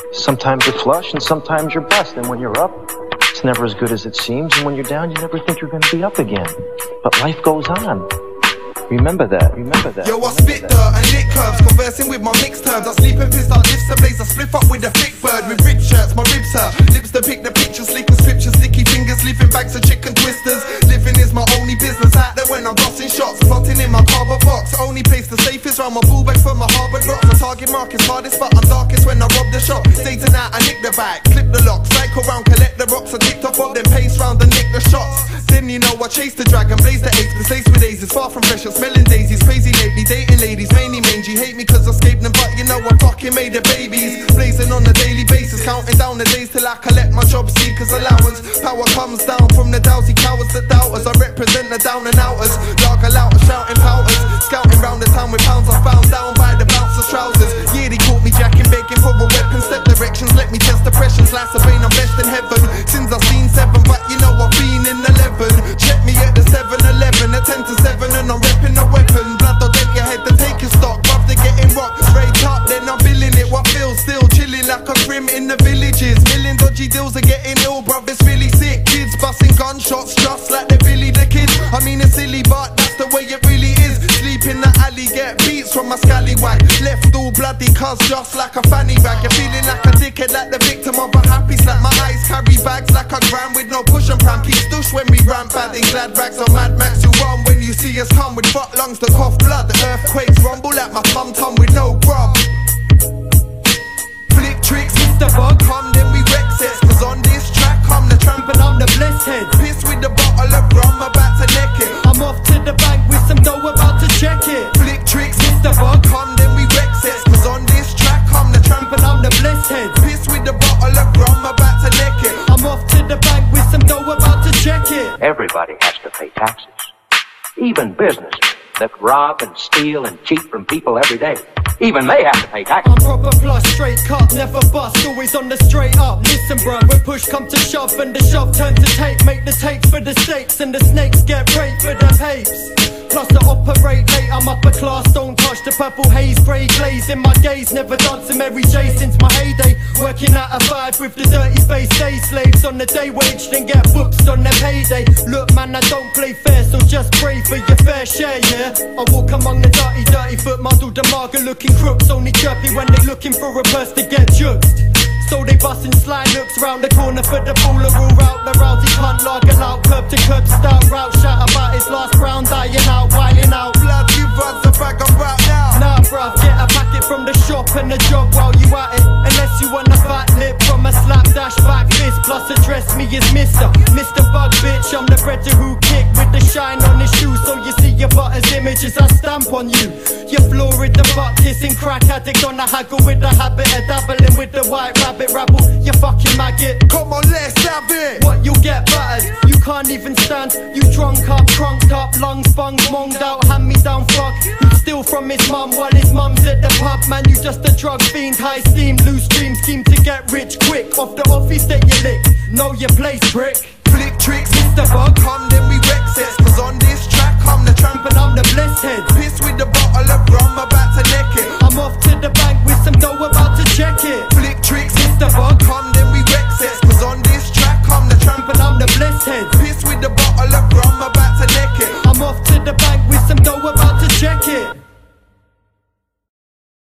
Sometimes you're flush and sometimes you're bust. And when you're up, it's never as good as it seems. And when you're down, you never think you're going to be up again. But life goes on. Remember that. Yo, I spit dirt and lit curves, conversing with my mixed terms. I sleep and piss out lifts and blaze. I split up with a thick bird with ripped shirts. My ribs hurt, lips to pick the picture, slick as scripture, sticky fingers, leaving bags of chicken twisters. Living is my only business out there when I'm bossing shots, plotting in my cardboard box. Only place the safest round my bull bag for my Harvard rocks. My target market's hardest, but I'm darkest when I rob the shop. Satan out, I nick the bag, clip the lock, cycle round, collect the rocks. I ticked off up, then pace round and nick the shots. Then you know I chase the dragon, blaze the apes, the lace with daisies, far from fresh, I'm smelling daisies. Crazy lately, dating ladies, mainly mangy. Hate me cause I escaped them, but you know I fucking made the babies. Blazing on a daily basis, counting down the days till I collect my job seekers allowance. Power comes down from the dowsy cowards, the doubters. I represent the down and outers. Larger louder, shouting pouters. Scouting round the town with pounds I found down by the bouncer's trousers. Yeah, they caught me jacking, begging for a weapon. Step directions, let me test the pressures. Last of pain, I'm best in heaven. Sins I've seen 7, but you know I've been in 11. Check me at the 7-Eleven, at 10 to 7, and I'm repping a weapon. Blood or dead, your head to take your stock. Rough to getting rocked, straight up, then I'm feeling it. What feels still chilling like a grim in the villages. Million dodgy deals are getting ill, bruv, it's really sick. Kids busting gunshots just like they're Billy the Kid. I mean it's silly, but that's the way it really is. Sleep in the alley, get beats from my scallywag. Left all bloody cuz just like a fanny bag. You're feeling like a dickhead, like the victim of a happy slap. My eyes carry bags like a gram with no push and pram. Keep stush when we ramp out in glad rags on Mad Max. You run when you see us come with fuck lungs to cough blood. The earthquakes rumble at my tum-tum with no grub. Flick tricks, Mr. Bug, come then we wreck sets. Cause on this track I'm the tramp and I'm the blessed head. Piss with the bottle of rum, about to neck it. I'm off to the bank with some dough, about to check it. Flick tricks, Mr. Bug, come then we wreck sets. Cause on this track I'm the tramp and I'm the blessed head. Piss with the bottle of rum, about to neck it. I'm off to the bank with some dough, about to check it. Everybody has to pay taxes. Even businessmen that rob and steal and cheat from people every day. Even they have to pay taxes. I'm proper plus, straight cut, never bust, always on the straight up. Listen bruh, when push come to shove and the shove turn to tape, make the tapes for the stakes and the snakes get raped for the papes. Plus I operate late, I'm upper class, don't touch the purple haze, grey glaze in my gaze. Never dancing Mary J since my heyday. Working out a 5 with the dirty face day slaves on the day wage, then get booked on their payday. Look man, I don't play fair, so just pray for your fair share, yeah. I walk among the dirty foot, muddled and mager looking crooks. Only chirpy when they looking for a purse to get juked. So they bustin' sly looks round the corner for the baller rule route. The rousey cunt larking out, curb to curb stout route. Shout about his last round, dying out, wilding out. Blood, you runs the bag I'm right now. Nah bruv, get a packet from the shop and a job while you at it. Unless you want a fat lip from a slap dash back fist. Plus address me as Mr. Bug bitch. I'm the breader who kick with the shine on his shoes. So you see your butter's images I stamp on you. You're florid the butt kissing crack addict on a haggle with the habit of dabbling with the white rabbit rabble. You fucking maggot. Come on, let's have it. What, you'll get battered. You can't even stand. You drunk up, crunked up, lungs bunged, monged out, hand me down fuck. You steal from his mum while his mum's at the pub. Man, you just a drug fiend, high steam, loose dream, scheme to get rich quick. Off the office that you lick, know your place, prick. Flick tricks, Mr. Bug, come then we wreck sets. Cause on this track I'm the tramp and I'm the blessed head. Piss with the bottle of rum, about to neck it. I'm off to the